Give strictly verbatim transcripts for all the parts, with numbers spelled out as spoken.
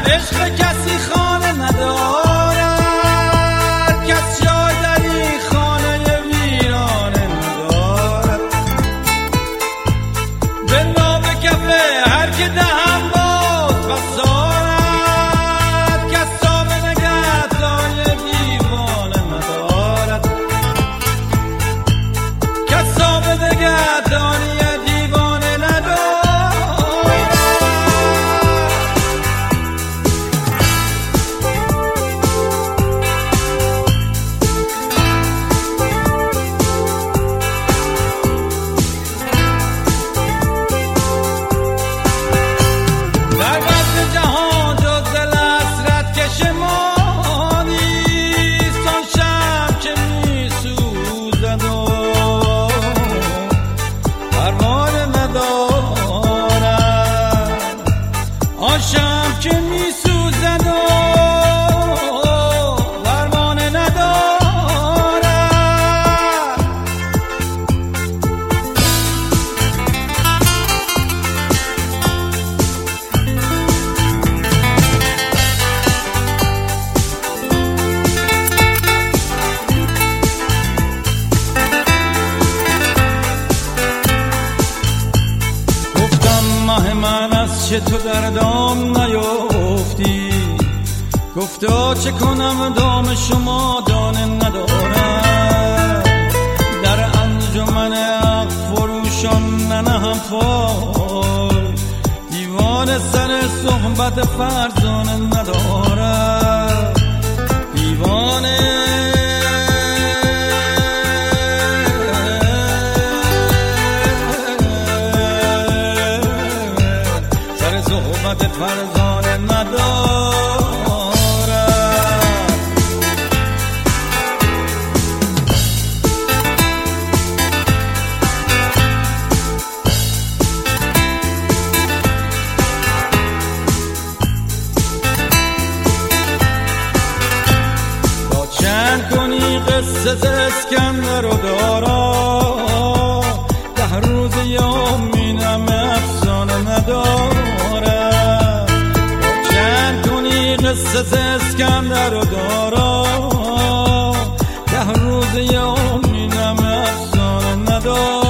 عشق کسی خانه ندارد، کس جای در این خانه ویرانه ندارد. دلا به کف هر که دهم باز بسارد، کس تاب نگهدای دیوانه ندارد، کس تاب نگهدانی دیوانه ندارد. شم که می سوزد و درمانه ندارد. گفتم ماه من از چه تو در دام نیفتی، گفتا چه کنم دام شما دانه ندارم. در انجمن عقل فروشان ننهم پای، دیوان سر صحبت فرزانه ندارم. دیوانه سر صحبت فرزانه ندارم. تا چند کنی قصه ز اسکندر و دارا، ده روز یا مینم افسانه ندارم. تا چند کنی قصه ز اسکندر و دارا، ده روز یا مینم افسانه ندارم.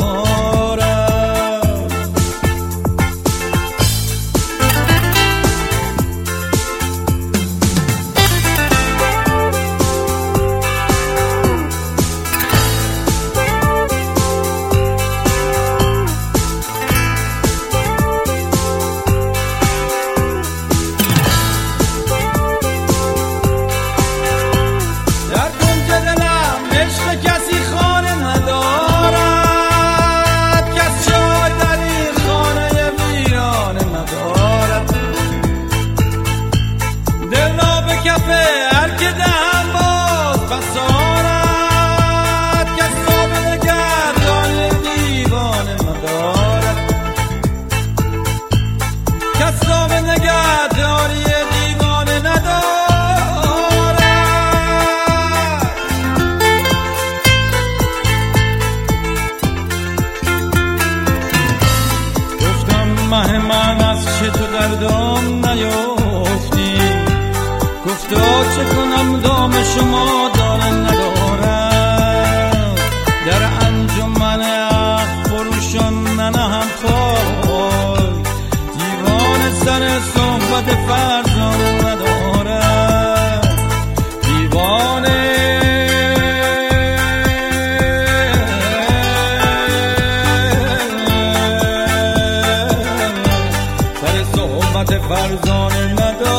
مه من از چه تو در دام نیفتی، گفتا چه کنم دام شما دانه ندارم. در انجمن عقل فروشان ننهم پای، دیوان سر صحبت فرزانه ندارم. دیوانه فرزانه ندارم.